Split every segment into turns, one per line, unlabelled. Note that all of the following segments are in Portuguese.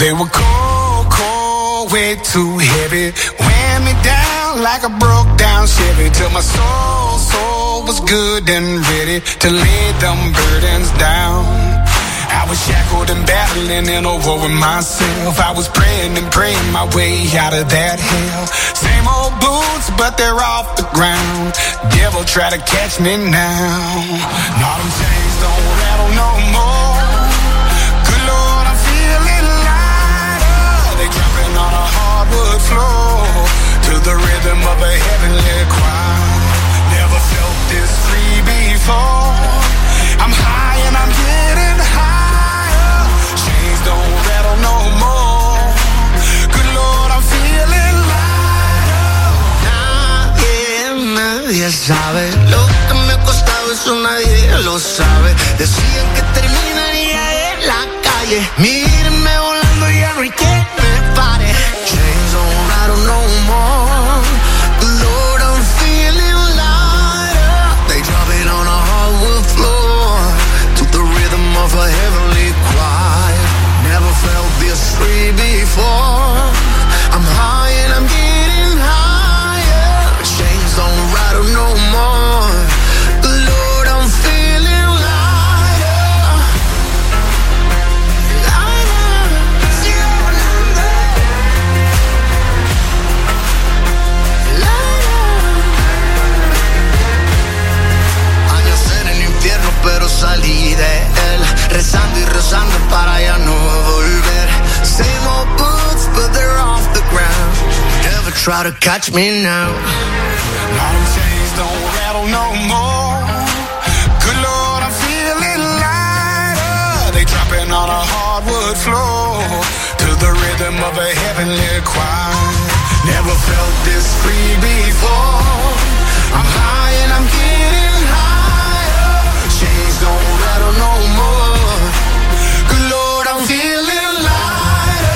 They were cold, cold, way too heavy. Weigh me down like a broke down Chevy. Till my soul was good and ready to lay them burdens down. I was shackled and battling in a war with myself. I was praying and praying my way out of that hell. Same old boots, but they're off the ground. Devil try to catch me now. Now them chains don't rattle no more. Good Lord, I'm feeling lighter. They jumping on a hardwood floor to the rhythm of a heavenly choir. Never felt this free before. I'm high and I'm getting higher. Chains don't rattle no more. Good Lord, I'm feeling lighter. Nadie sabe lo que me ha costado, eso nadie lo sabe. Decían que terminaría en la calle. Mírenme volando y ya no hay quien me pare. Chains don't rattle no more. Good Lord, I'm feeling lighter. They drop it on a hardwood floor to the rhythm of a heavenly choir. Never felt this free before. I'm high and I'm getting higher. Chains don't rattle no more. Good Lord, I'm feeling lighter. Lighter. Lighter. Años en el infierno, pero salí de él. Rezando y rezando para ya no volver. Same old boots, but they're off the ground. Never try to catch me now. Now them chains don't rattle no more. Good Lord, I'm feeling lighter. They dropping on a hardwood floor to the rhythm of a heavenly choir. Never felt this free before. I'm high and I'm getting higher. Chains don't rattle no more. Good Lord, I'm feeling lighter.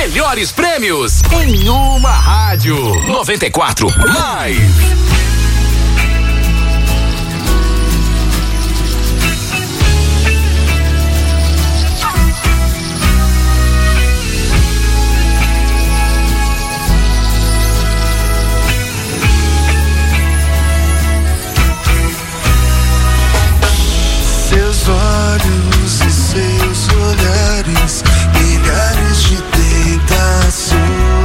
melhores prêmios em uma rádio. 94 Live.
Seus olhos e seus olhares, milhares de tentações.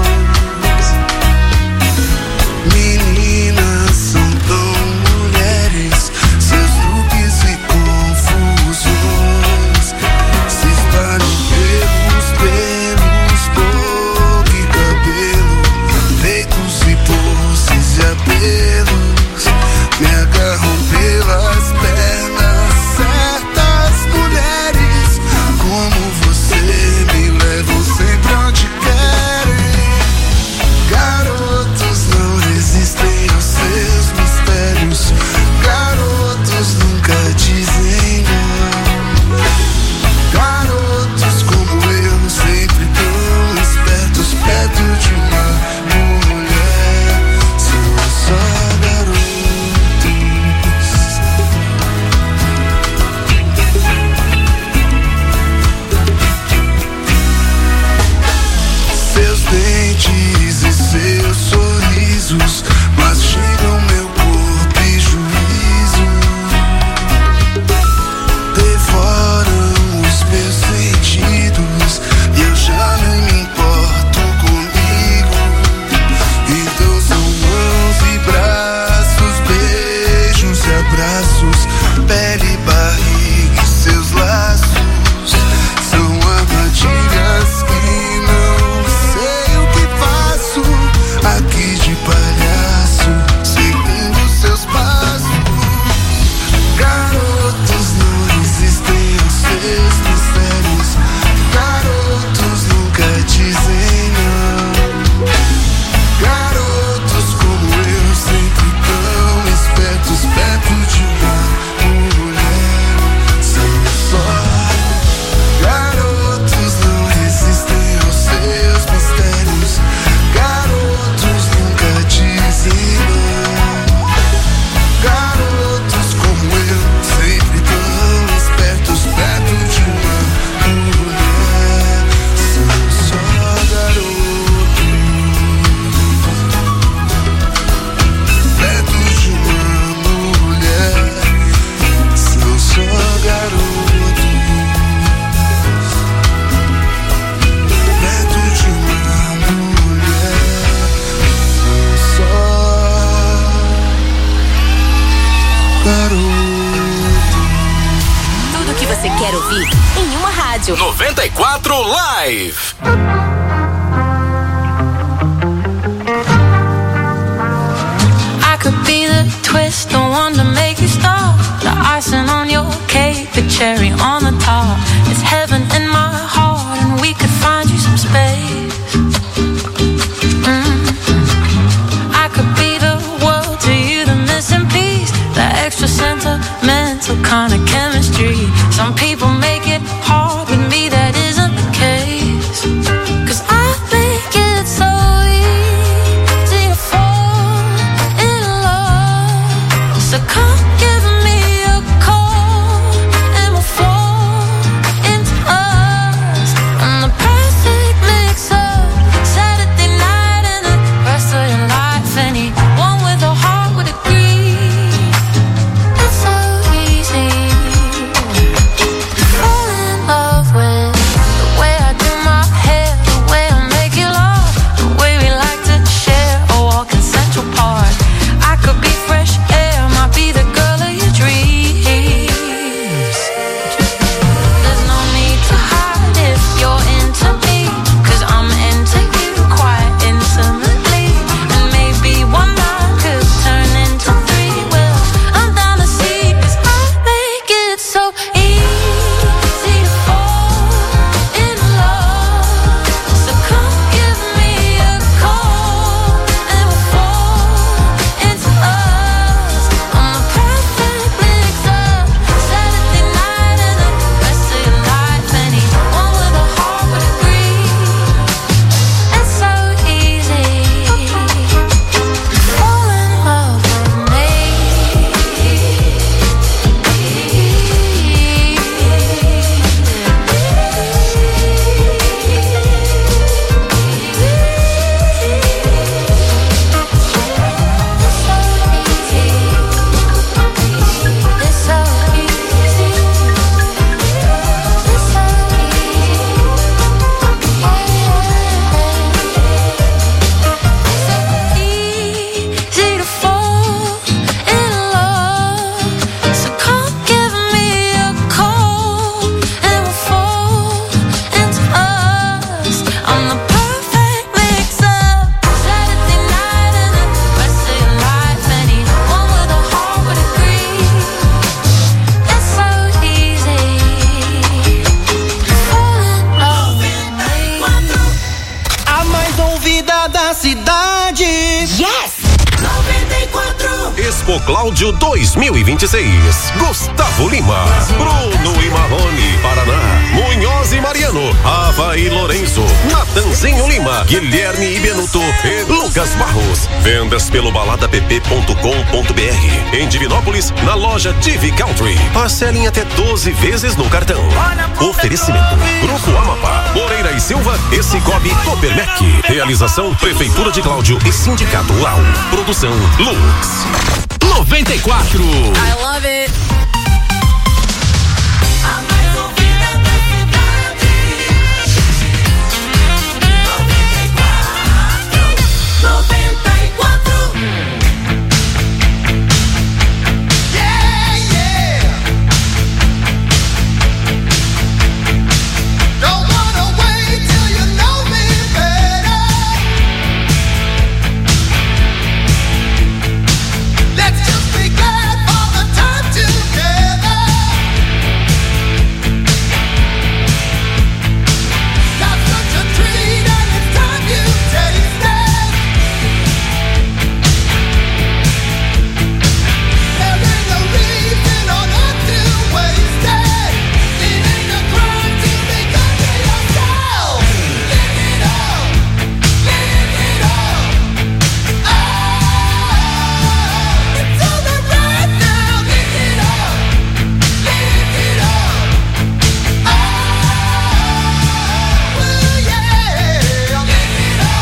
Meninas são tão mulheres, seus truques e confusões se espalham pelos boca e cabelo, peitos e poses e apelos, me agarram pelas pernas. Certas mulheres como você me levam sempre onde querem. Garotos não resistem aos seus mistérios, garotos nunca dizem não. Garotos como eu, sempre tão espertos perto de uma mulher. São só garotos. Seus dentes e seus sorrisos mastigam meu corpo e juízo, devoram os meus sentidos e eu já não me importo comigo. Então são mãos e braços, beijos e abraços, pele e barriga e seus laços são armadilhas que não sei o que faço aqui de palhaço, seguindo seus passos. Garotos não resistem aos seus mistérios, garotos nunca dizem não. Garotos como eu, sempre tão espertos perto de uma mulher. São só garotos não resistem aos seus mistérios, garotos nunca dizem não. Garotos como eu, sempre tão espertos perto de uma mulher. São só garotos perto de uma mulher. São só garotos perto de uma mulher. São só garotos.
Tudo que você quer ouvir em uma rádio.
94 Live.
I could be the twist, the one to make you stop, the icing on your cake, the cherry on the top. It's heaven in my heart, and we could find you some space. I could be the world to you, the missing piece, the extra sentimental kind of chemistry. Some people make it hard, with me that isn't the case. 'Cause I think it's so easy to fall in love. So come give me a call and we'll fall into us. And the perfect mix of Saturday night and the rest of your life. Anyone with a heart would agree. It's so easy to fall
Cláudio 2026. Gustavo Lima, Bruno e Marrone, Paraná, Munhoz e Mariano, Ava e Lourenço, Natanzinho Lima, Guilherme e Benuto e Lucas Barros. Vendas pelo baladapp.com.br. Em Divinópolis, na loja TV Country. Parcelem até 12 vezes no cartão. Oferecimento: Grupo Amapá, Moreira e Silva e Cicobi Copermec. Realização: Prefeitura de Cláudio e Sindicato UAU. Produção: Lux.
94.
I love it. A mais ouvida da cidade. 94.
Yeah, yeah. Don't wanna wait till you know me better. Let's just be glad for the time together. Got such a treat and it's time you taste it. There ain't no reason on earth to waste it. It ain't a crime to be good to yourself. Live it up, live it up. Oh, it's only right now. Live it up, live it up. Oh, well, yeah, live it up, live it up.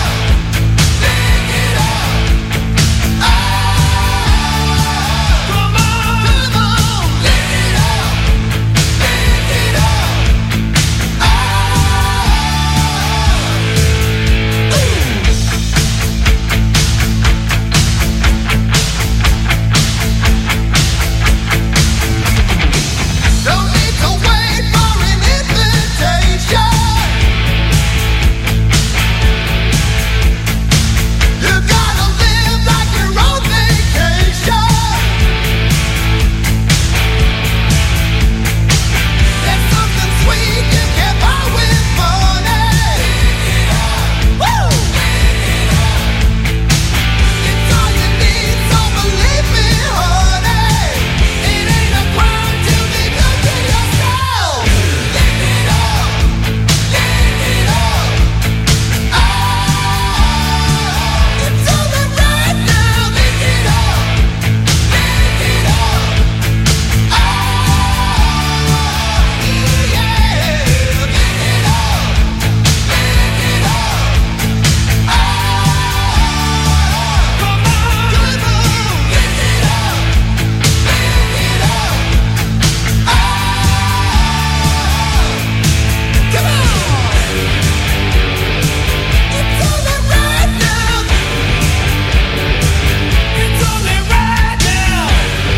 Oh, come on, live it up, live it up. Don't need to wait for an invitation. You gotta live like your own vacation. There's something sweet you can't buy with money. Woo! It's all you need, so believe me, honey. It ain't a crime to be good to yourself. Live it up, live it up. Oh, it's only right now. Live it up, live it up. Oh, yeah, live it up, live it up. Oh, come on, live it up, live it up. Come on. It's only right now. It's only right now.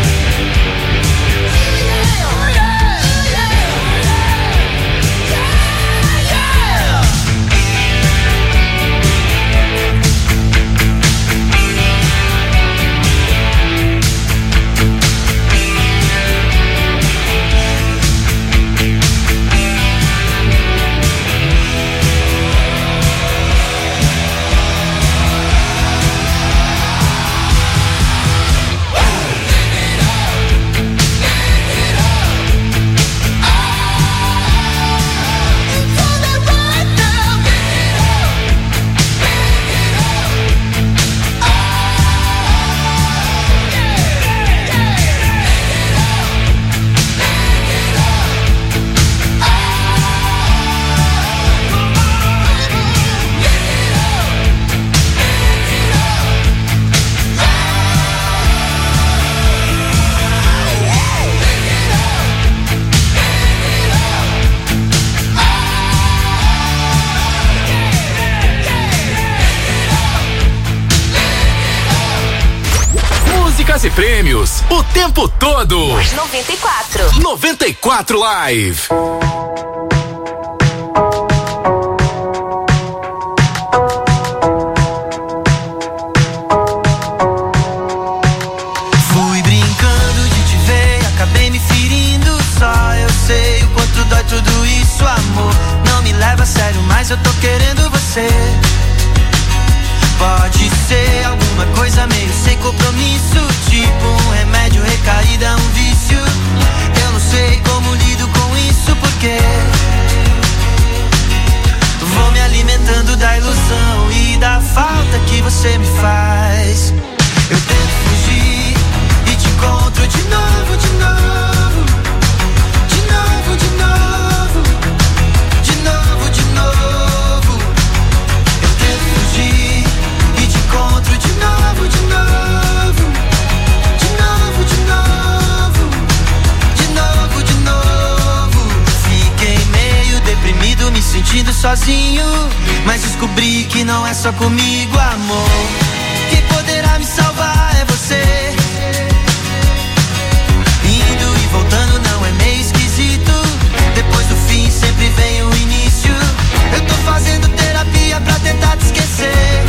It's only right now.
Músicas e prêmios o tempo todo.
94.
94 Live.
Fui brincando de te ver, acabei me ferindo. Só eu sei o quanto dói tudo isso, amor. Não me leva a sério, mas eu tô querendo você. Pode ser alguma coisa meio sem compromisso, tipo um remédio
caída é um vício. Eu não sei como lido com isso, porque vou me alimentando da ilusão e da falta que você me faz. Eu tento fugir e te encontro de novo, de novo, de novo, de novo, de novo, de novo. Eu tento fugir e te encontro de novo, de novo, de novo, de novo, de novo, de novo. Fiquei meio deprimido, me sentindo sozinho, mas descobri que não é só comigo, amor. Quem poderá me salvar é você. Indo e voltando não é meio esquisito. Depois do fim sempre vem o início. Eu tô fazendo terapia pra tentar te esquecer.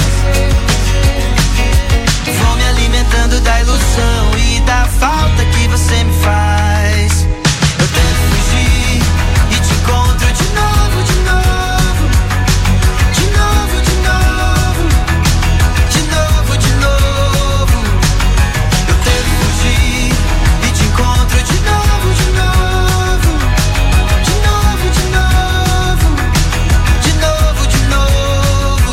Vou me alimentando da ilusão e da falta que você me faz. Eu tento fugir e te encontro de novo, de novo, de novo, de novo, de novo, de novo. Eu tento fugir e te encontro de novo, de novo, de novo, de novo, de novo, de novo.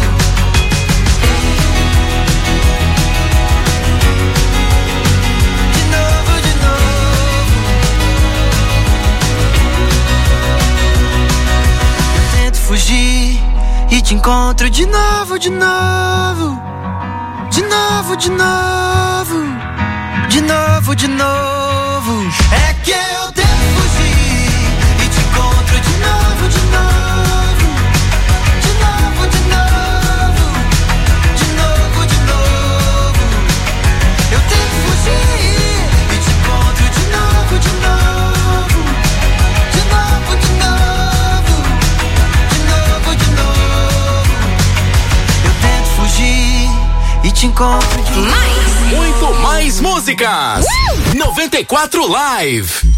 De novo, de novo. Eu tento fugir e te encontro de novo, de novo, de novo, de novo, de novo, de novo. É que eu tento fugir e te encontro de novo, de novo, de novo, de novo, de novo, de novo. Eu tento fugir e te encontro de novo, de novo, de novo, de novo, de novo, de novo. Eu tento fugir e te encontro de novo.
Muito mais músicas. 94 Live.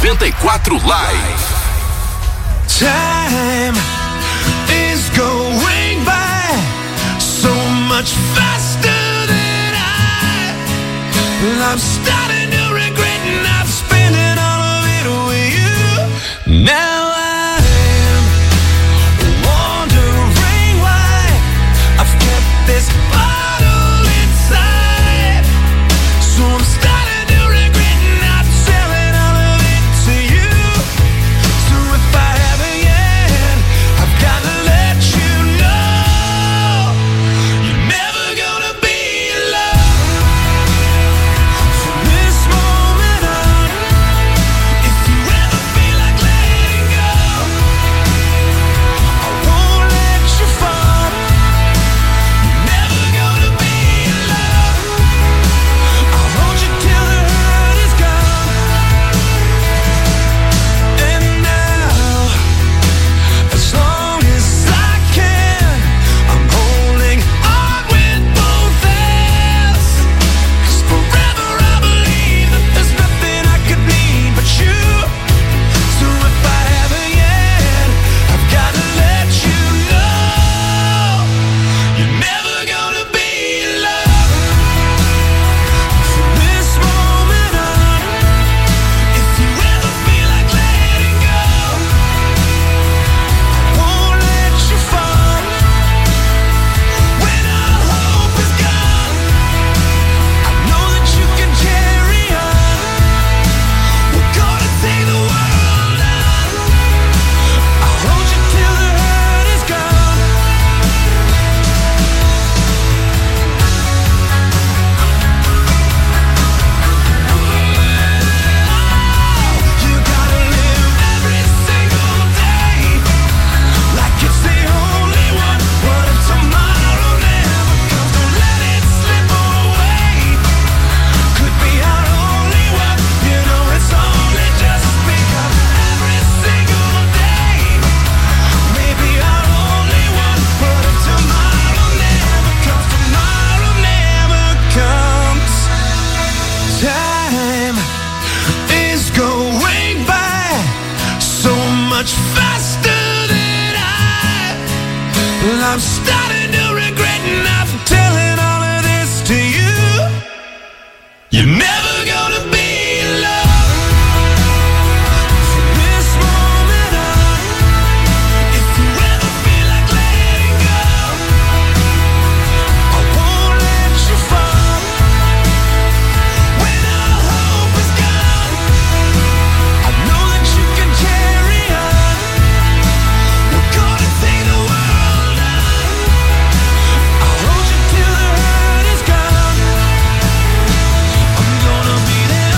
94 Live.
Time is going by so much faster than I'm starting to regret not spending all of it with you. Now I'm wondering why I've kept this bottle inside. So I'm starting to regret not selling all of it to you. So if I haven't yet, I've got to let you know you're never gonna be alone from this moment on. If you ever feel like letting go, I won't let you fall. You're never gonna be alone. I'll hold you till the hurt is gone. And now, as long as I can, I'm holding on with both hands. 'Cause forever I believe that there's nothing I could need but you. So if I haven't yet, I've got to let you know you're never gonna be alone from this moment on. If you ever feel like letting go, I won't let you fall. When all hope is gone, I know that you can carry on. We're gonna take the world on. I'll hold you till the hurt is gone. You gotta live every single day like it's the only one. What if tomorrow never comes? Don't let it slip away. Could be our only one. You know it's only just begun. Every single day, maybe our only one. What if tomorrow never comes? Tomorrow never comes. Time is going by so much faster than I'm starting to regret not telling all of this to you. You're never gonna be alone from this moment on. If you ever feel like letting go, I won't let you fall. When all hope is gone, I know that you can carry on. We're gonna take the world on. I'll hold you till the hurt is gone. I'm gonna be there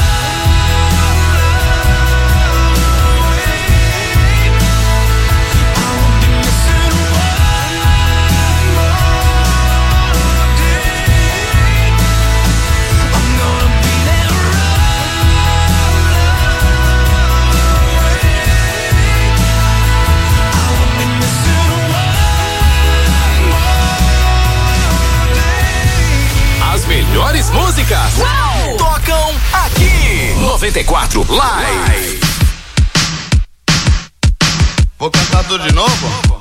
I won't be missing one more day. I'm gonna be there I won't be missing one more day.
As melhores músicas tocam aqui. 94 Live.
Vou cantar tudo de novo?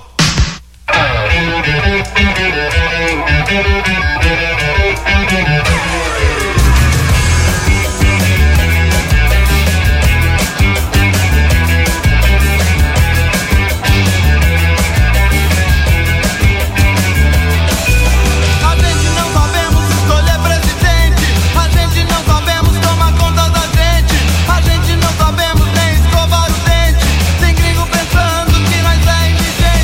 A gente não sabemos escolher presidente. A gente não sabemos tomar conta da gente. A gente não sabemos nem escovar o dente. Tem gringo pensando que nós é indigente.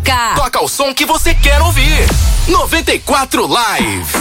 toca.
Toca o som que você quer ouvir. 94 Live.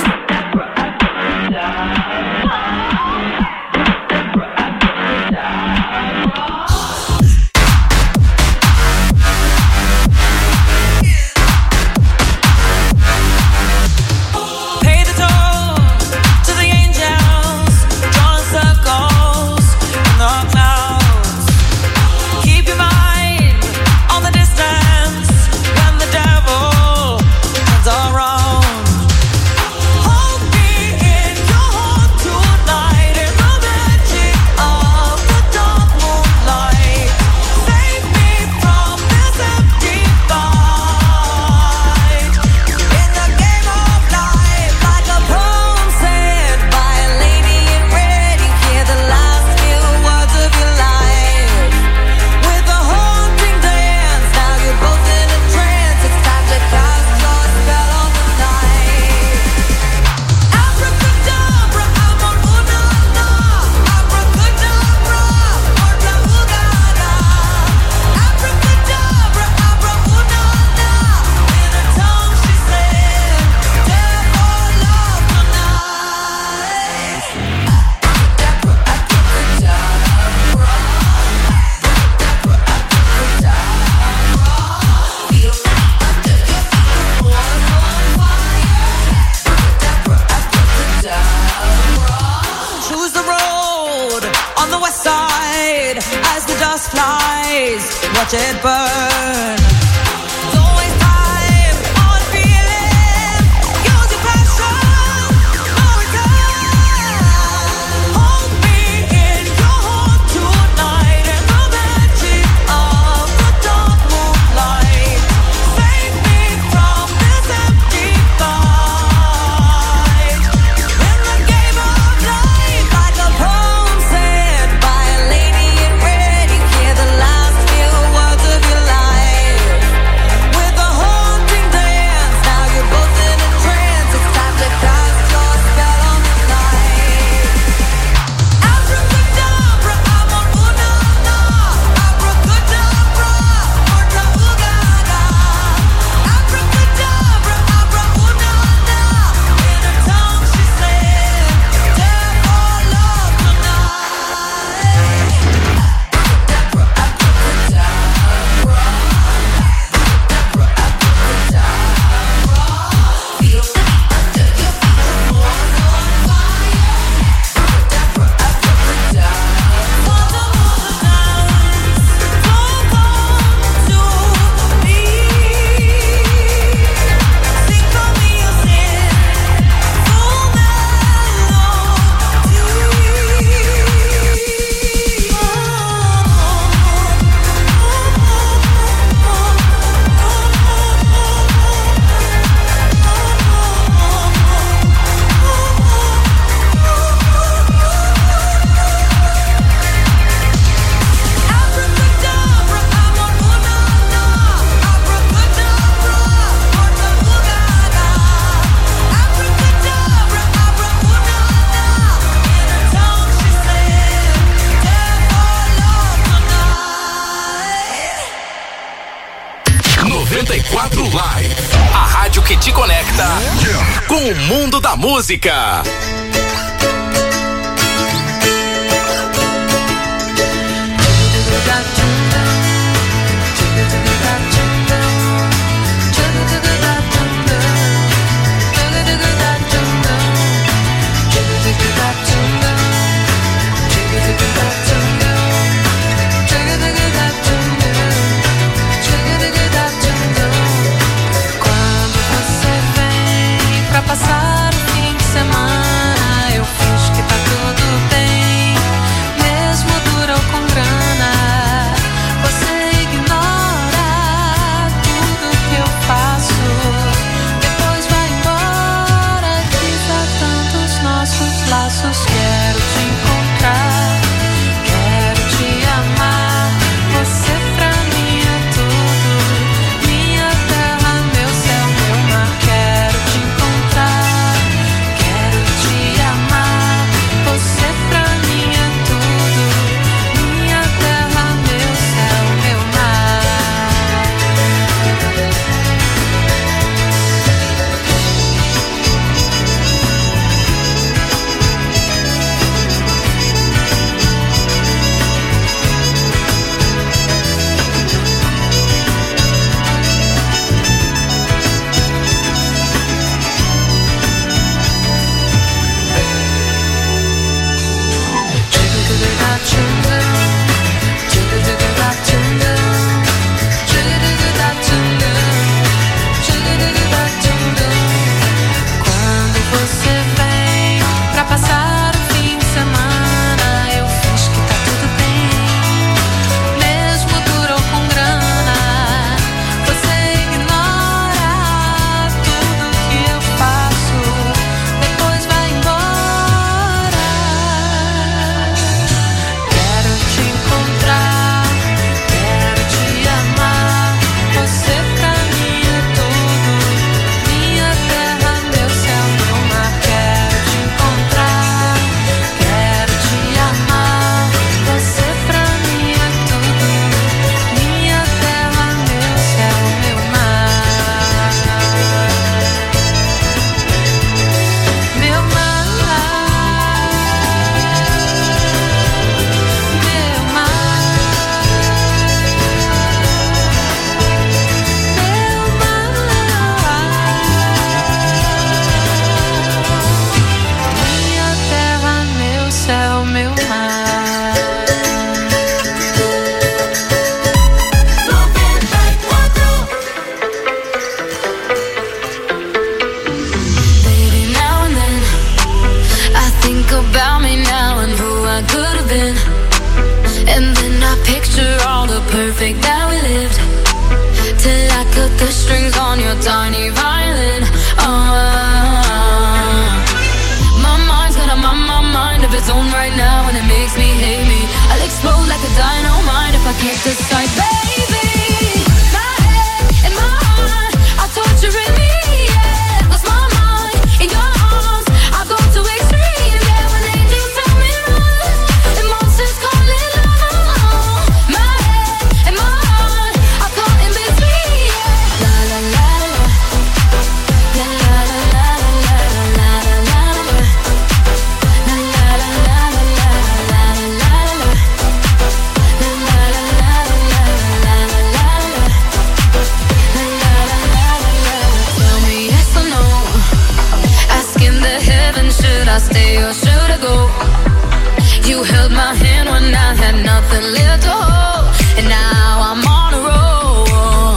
Watch it burn.
Live, a rádio que te conecta com o mundo da música.
Passar o fim de semana, eu perfect that we lived. Till I cut the strings on your tiny violin. My mind's got a mind of its own right now, and it makes me hate me. I'll explode like a dynamite if I can't decide, baby. My head and my heart are torturing me. Yeah, lost my mind in your arms. I go to extreme. Yeah, when angels tell me run, and monsters call it love. My head and my heart are caught in between. Yeah. La la la la, la la la la la la la la. La la la la la la la la la. La la la la la la la la. La la la la. Tell me yes or no. Asking the heavens, should I stay or should I go? You held my hand when I had nothing left to hold, and now I'm on a roll.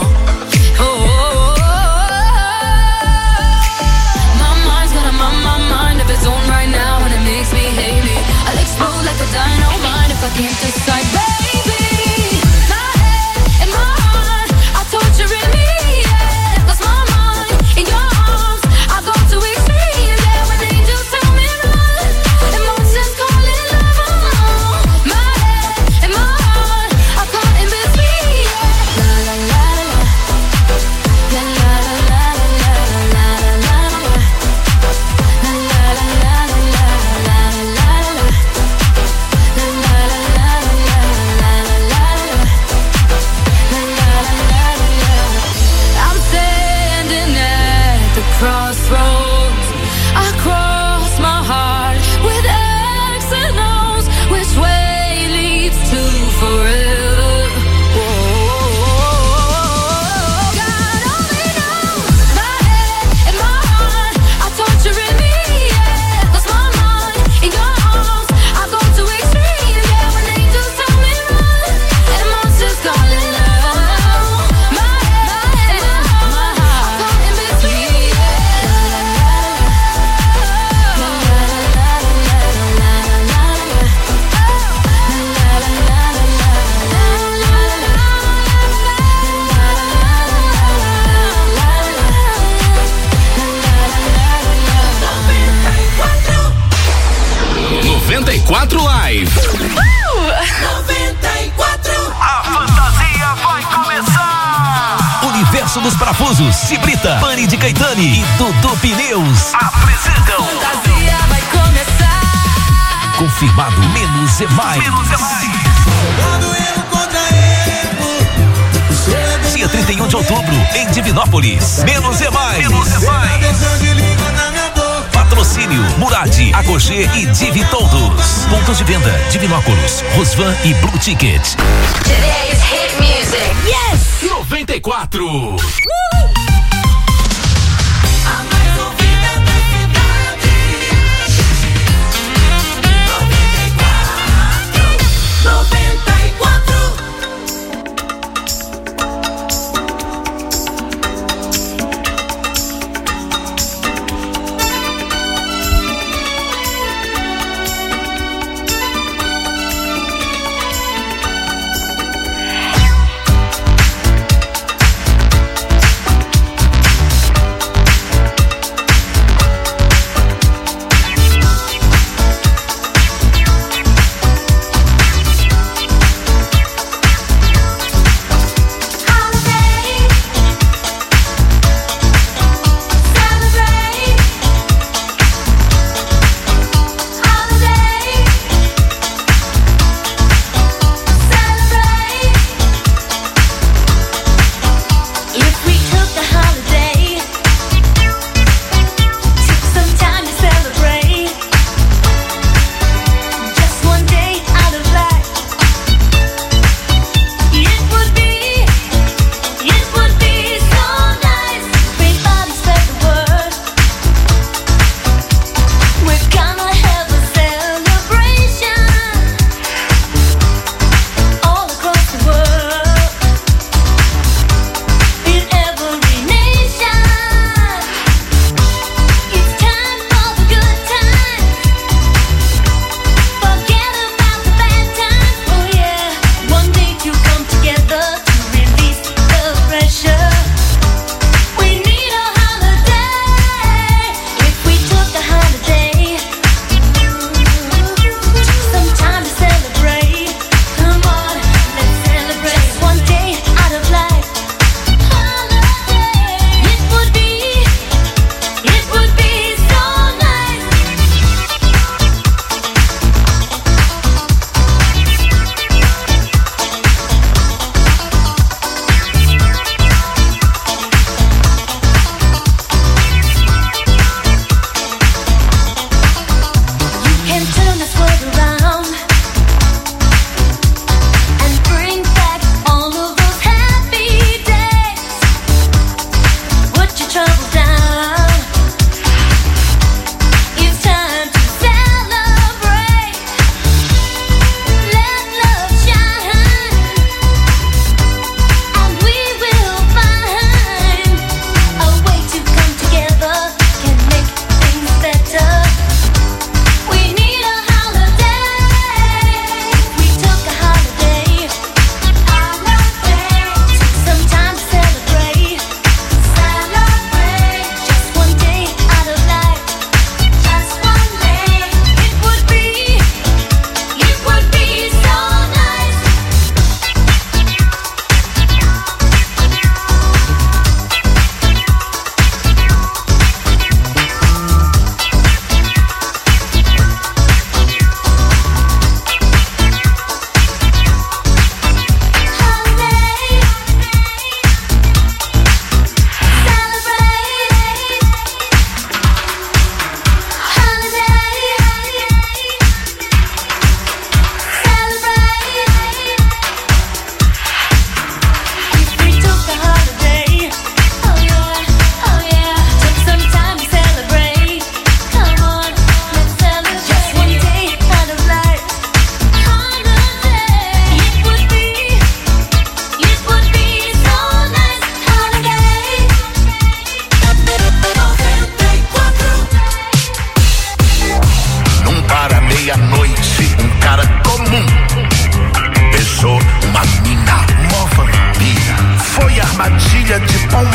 My mind's got a mind of its own right now, and it makes me hate me. I'll explode like a dynamite if I can't decide, baby. My head and my heart are torturing me. Yeah, lost my mind in your arms. I go to extreme. Yeah, when angels tell me run, and monsters call it love. My head and my heart are caught in between. Yeah. La la la la, la la la la la la la la. La la la la la la la la. La la la la la la la la. La la la la. I'm standing at the crossroads. I cross my heart with X and O's. Which way leads to forever? God only knows. My head and my heart are torturing me. Yeah, lost my mind in your arms. I go to extreme. Yeah, when angels tell me run, and monsters call it love. My head and my heart are caught in between. La la la la, la la la la la la la. La la la la la la la la.
94 Live.
94.
A fantasia vai começar!
Universo dos Parafusos, Cibrita, Pani de Caetani e Dudu Pneus.
Apresentam
Fantasia vai começar.
Confirmado, menos é mais. Dia 31 de outubro, em Divinópolis. Menos é mais. Patrocínio Murad, Agogê e Divi Todos. Pontos de venda: Divinópolis, Rosvan e Blue Ticket.
Today's hit music. Yes!
94.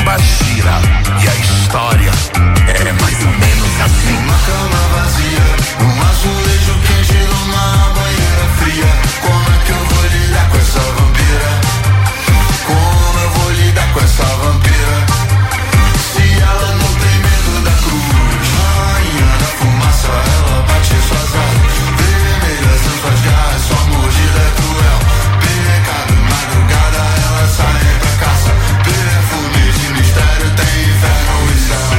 Bashira. E a história é mais ou menos assim.
Uma cama vazia, um azulejo quente numa banheira fria. Como é que eu vou lidar com essa vampira? Como eu vou lidar com essa vampira? Se ela não tem medo da cruz, rainha da fumaça, ela bate suas asas vermelhas em suas garras, sua mordida é cruel. Pecado, madrugada, ela sai pra caça. Perfume de mistério, tem inferno e céu.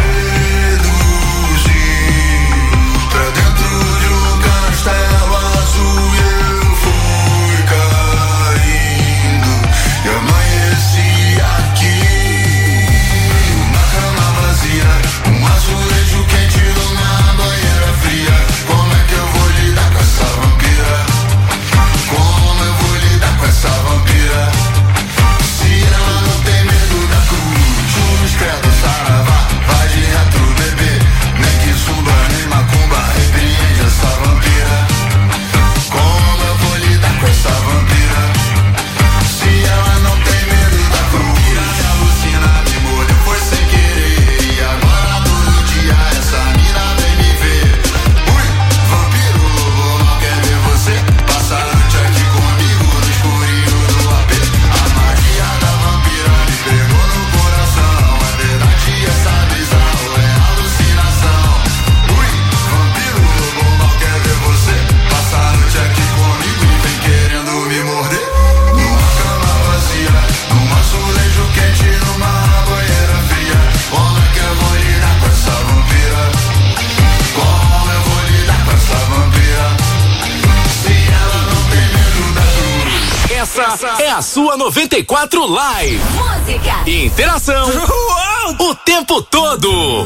Seduzir pra dentro de um castelo azul, eu fui caindo e amanheci aqui. Uma cama vazia, um azulejo quente numa banheira fria. Como é que eu vou lidar com essa vampira? Como eu vou lidar com essa vampira? Se ela não tem medo da cruz, cruz, credo, saravá, vai de retro, bebê. Nem que zumba, nem macumba, repreende essa vampira. Como eu vou lidar com essa vampira? Se ela não tem medo da cruz, me alucina, me molha, foi sem querer. E agora todo dia essa mina vem me ver. Ui, vampiro, lobo mal quer ver você. Passa a noite aqui comigo no escurinho do AP. A magia da vampira me pegou no coração. É verdade essa visão, é alucinação. Ui, vampiro, lobo mal quer ver você. Passa a noite aqui comigo e vem querendo me morder. Numa cama vazia, num azulejo quente, numa banheira fria. Como é que eu vou lidar com essa vampira? Como eu vou lidar com essa vampira? Se ela não tem medo da cruz.
Essa é a sua 94 Live.
Música.
Interação o tempo todo.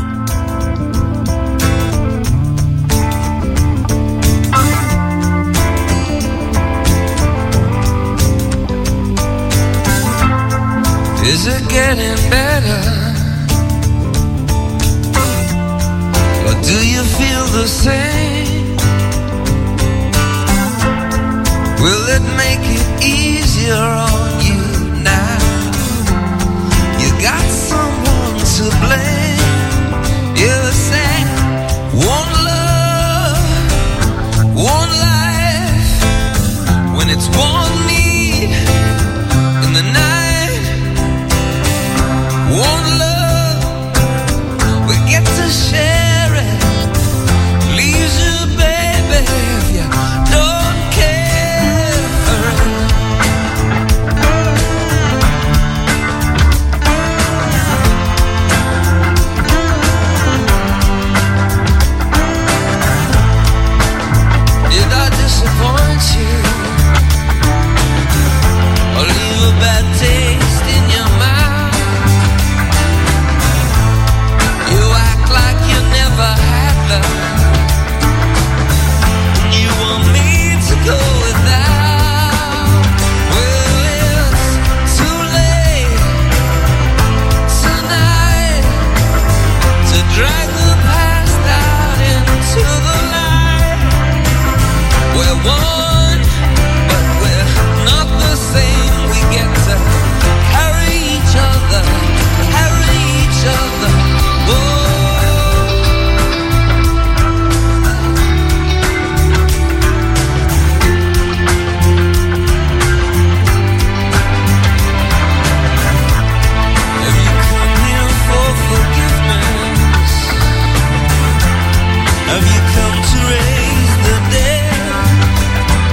Is it getting better? Or do you feel the same? Will it make it easier on you now? You got someone to blame. You say, one love, one life. When it's one need in the night. One love, we get to share it. Leaves you, baby, if you don't care. Did I disappoint you? Or leave a bad taste in your mouth? Like you never had love. You want me to go without. Well, it's too late tonight to drag the past out into the light. We're one, but we're not the same. We get to carry each other, carry each other. Whoa. Have you come to raise the dead?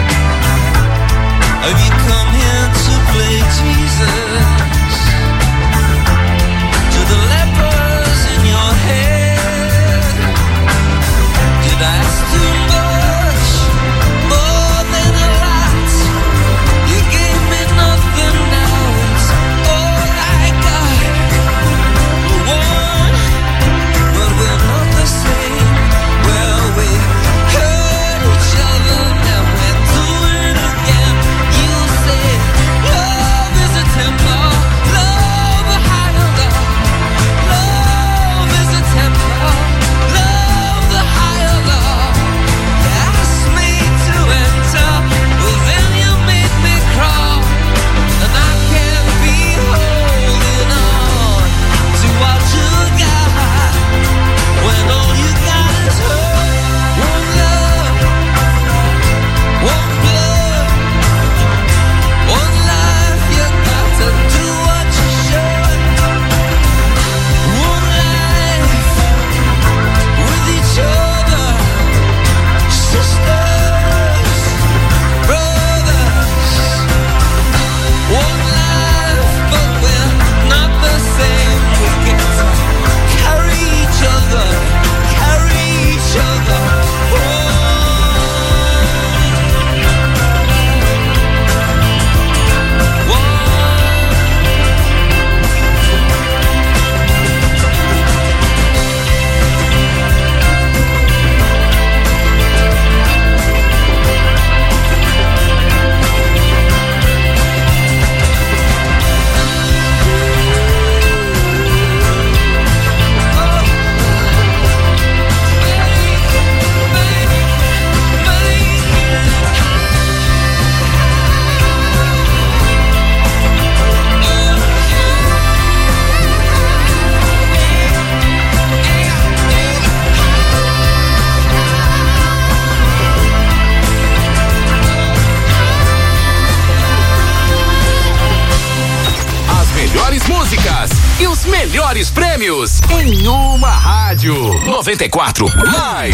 melhores prêmios em uma rádio. 94 Live.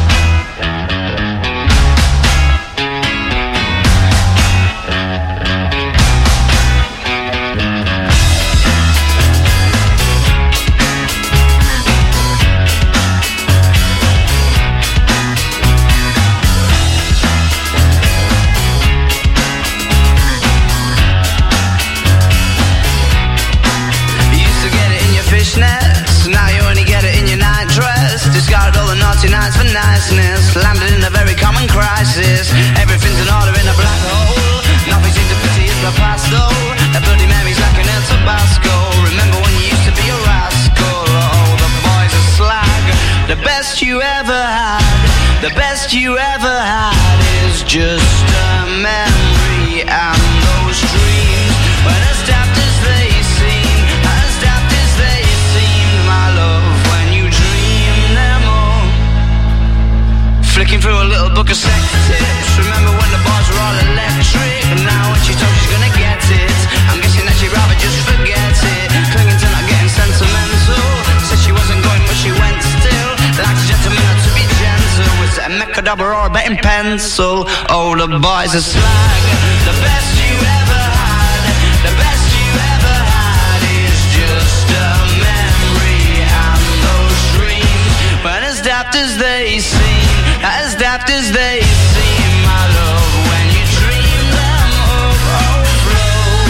Now you only get it in your night dress. Discarded all the naughty nights for niceness. Landed in a very common crisis. Everything's in order in a black hole. Nothing seems to pity is the past though. That Bloody Mary's like an El Tabasco. Remember when you used to be a rascal? Oh, the boys are slag. The best you ever had, the best you ever had is just a memory. And those dreams, when as daft as they seem, as daft as they seem, my love, when you dream them all. Flicking through a little book of sex tips. Remember when the bars were all electric? And now when she told she's gonna get it, I'm guessing that she'd rather just forget it. Clinging to not getting sentimental. Said she wasn't going but she went still. Like a gentleman had to be gentle. Was it a Mechadabra or a betting pencil? Oh, the boys are slag. The best you ever had, the best you ever had is just a memory. And those dreams, when as daft as they seem, as daft as they seem, my love, when you dream them overflow.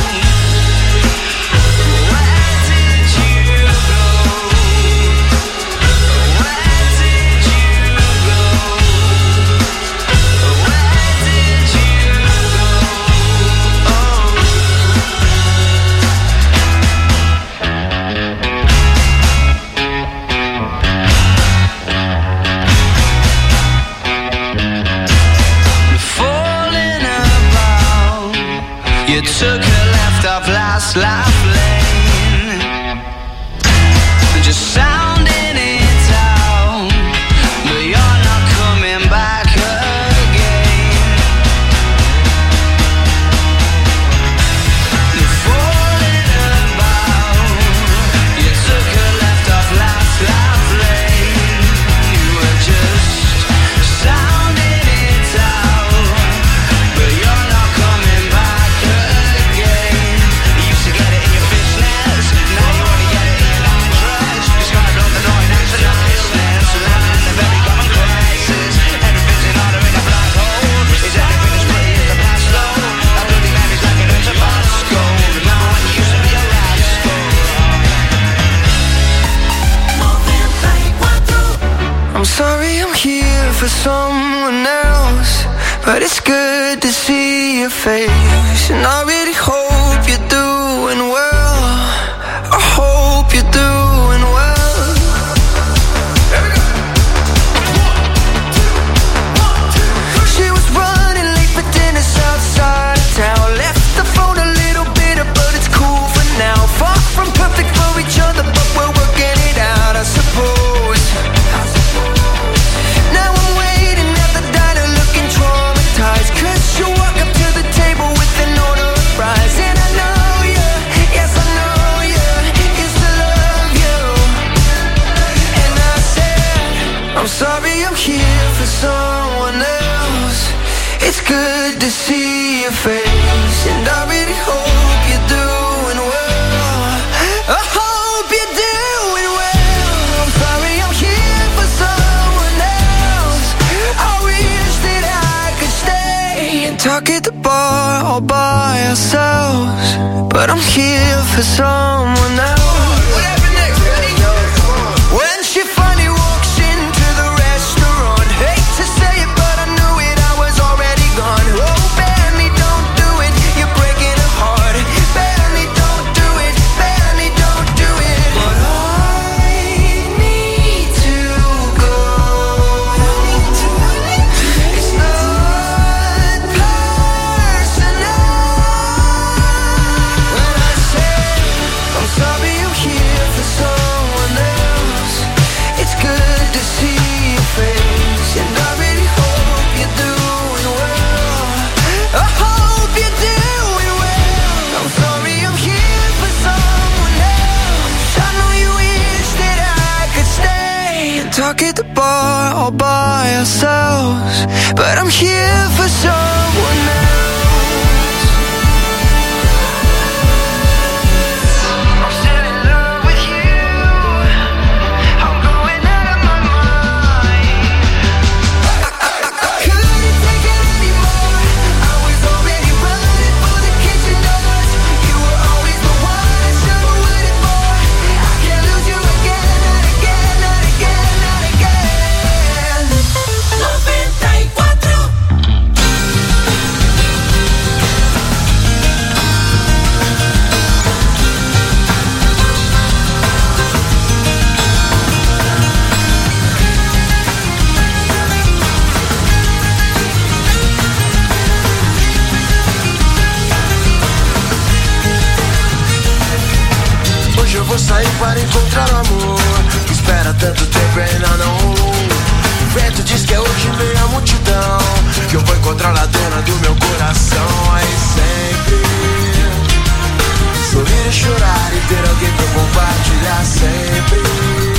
Where did you go? Where did you go? Where did you go? Falling about, you took a left off last laugh lane, just sounding it out, but you're not coming back again. Falling about, you took a left off last laugh lane, you were just sounding it out, but you're not coming back again. You used to get it in your fishnets, now you only get it in your night dress. Described all the annoying acts of niceness, landed in a very common crisis. Everything's in order in a black hole. Is everything as pretty as the past though? That Bloody Mary's like an El Tabasco. Remember when you used to be a rascal? I'm sorry I'm here for someone else, but it's good to see your face. And I really hope you're doing well. I hope you're doing well. She was running late for dinner outside of town. Left the phone a little bitter, but it's cool for now. Far from perfect for each other, but we're working it out, I suppose. Now I'm waiting at the diner looking traumatized, 'cause you walk up to the table with an order of fries. And I know you, yes I know you, used to love you. And I said, I'm sorry I'm here for someone else. It's good to see your face, and I really hope you're doing well. I hope you're doing well. I'm sorry I'm here for someone else. I wish that I could stay and talk at the bar all by ourselves, but I'm here for someone else. When she finally walks into the restaurant, hate to say it, but I knew it, I was already gone. Oh, Benny, don't do it, you're breaking her heart. Benny, don't do it, Benny, don't do it. But I need to go. It's not personal. When I say I'm sorry I'm here talk at the bar all by ourselves, but I'm here for someone else. I'm still in love with you. I'm going out of my mind. I couldn't take it anymore. I was already running for the kitchen doors. You were always the one I should have waited for. I can't lose you again, not again, not again, not again. 94. Hoje eu vou sair para encontrar o amor que espera tanto tempo e ainda não rolou. O vento diz que é hoje meio a multidão, que eu vou encontrar a dona do meu coração. Aí sempre sorrir e chorar e ter alguém pra compartilhar sempre.